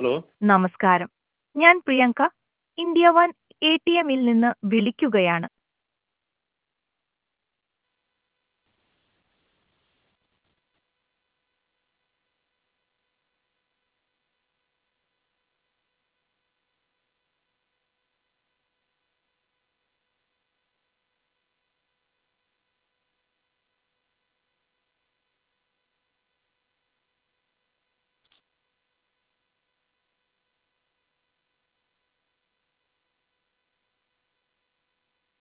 Hello. നമസ്കാരം. ഞാൻ Priyanka, India one എ.ടി.എമ്മിൽ നിന്ന് വിളിക്കുകയാണ്.